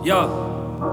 Yo.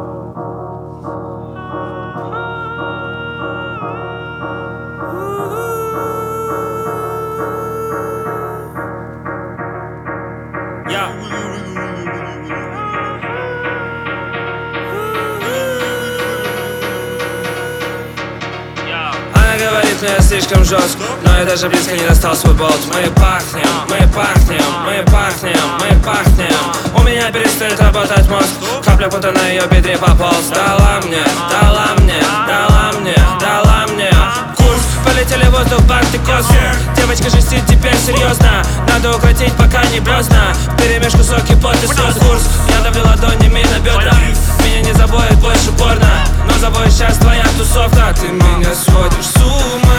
Она говорит, мне я слишком жестко, но я даже близко не достал свой болт. Мы пахнем, мы пахнем, мы пахнем, мы пахнем. У меня перестает работать мозг, капля пота на ее бедре пополз. Дала мне, дала мне, дала мне, дала мне курс. Полетели в воздух, банты космос. Девочка жестит теперь серьезно, надо укротить, пока не поздно. Вперемешку соки, пот и слез. Курс, я давлю ладонями на бедра. Меня не забоит больше порно, но забоит сейчас твоя тусовка. Ты меня сводишь с ума.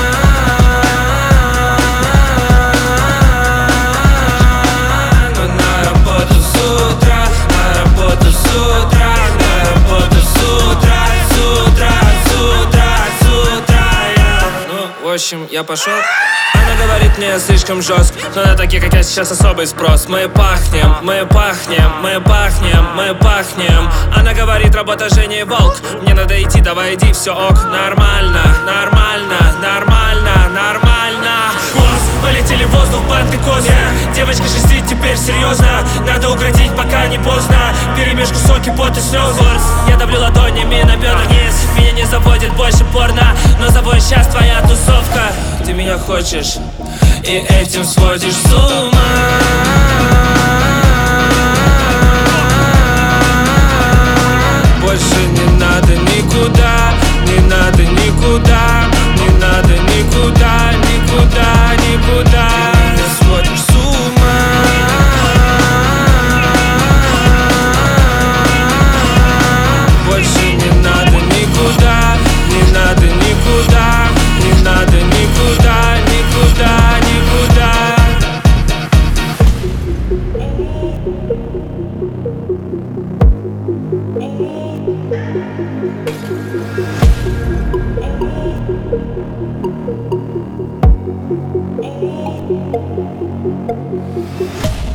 Но на работу с утра, на работу с утра, на работу с утра, с утра, с утра, с утра. Ну, в общем, я пошел. Она говорит, мне я слишком жестко, но на такие, как я, сейчас особый спрос. Мы пахнем, мы пахнем, мы пахнем, мы пахнем. Она говорит, работа Женя и волк. Мне надо идти, давай иди, все ок. Нормально, нормально, нормально, нормально. Курс, полетели в воздух, банты козы. Девочка шестит теперь серьезно, надо укротить, пока не поздно. Перемешку соки, пот и слезы. Я давлю ладонями на бедра. Меня не заводит больше порно, но заводит сейчас твоя тусовка. Ты меня хочешь и этим сводишь с ума. Больше не надо никуда, не надо никуда, не надо никуда, никуда, никуда. Ты меня сводишь с ума. Больше не надо никуда, не надо никуда, не надо никуда, никуда, никуда. Thank you.